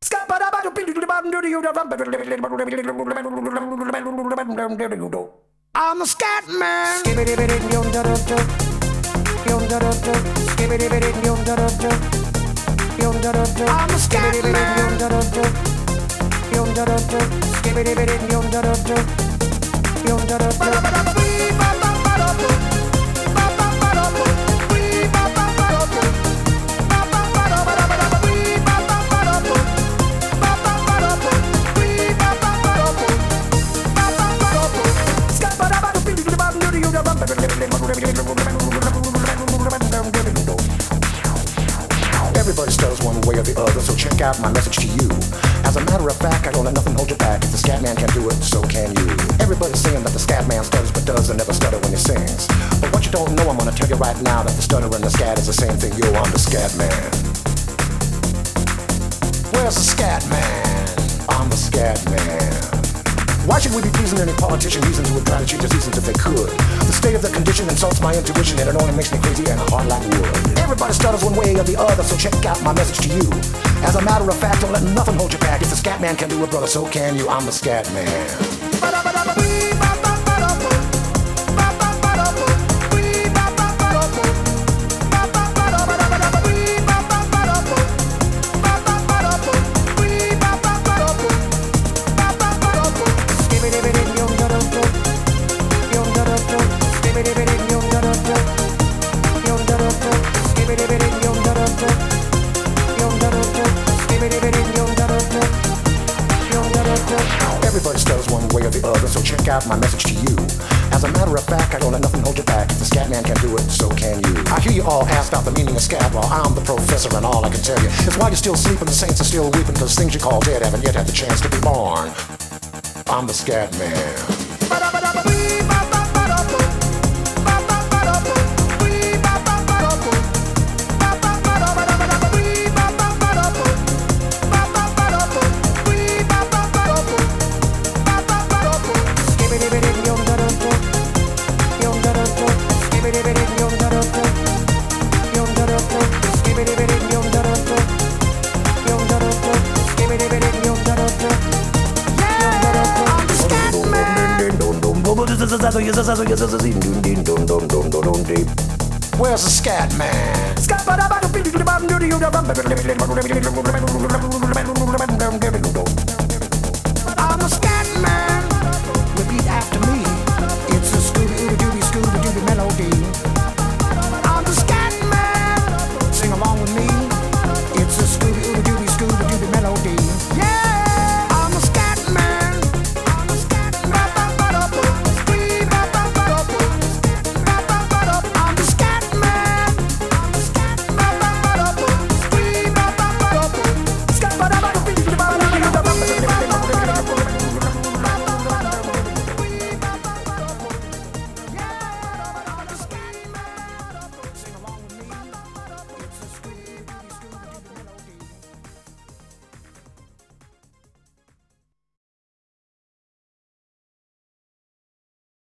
I'm a scat man. I'm a scat Everybody stutters one way or the other, so check out my message to you. As a matter of fact, I don't let nothing hold you back. If the scat man can do it, so can you. Everybody's saying that the scat man stutters but doesn't never stutter when he sings. But what you don't know, I'm gonna tell you right now that the stutter and the scat is the same thing. Yo, I'm the scat man. Where's the scat man? I'm the scat man. Why should we be pleasing any politician reason who would try to change the seasons if they could? The state of the condition insults my intuition and it only makes me crazy and hard like wood. Everybody stutters one way or the other, so check out my message to you. As a matter of fact, don't let nothing hold you back. If the scat man can do it, brother, so can you. I'm the scat man. Everybody stutters one way or the other, so check out my message to you. As a matter of fact, I don't let nothing hold you back. If the scat man can do it, so can you. I hear you all ask about the meaning of scat. Well, I'm the professor and all I can tell you is why you're still sleeping, the saints are still weeping, cause things you call dead haven't yet had the chance to be born. I'm the scat man. Where's the scat man?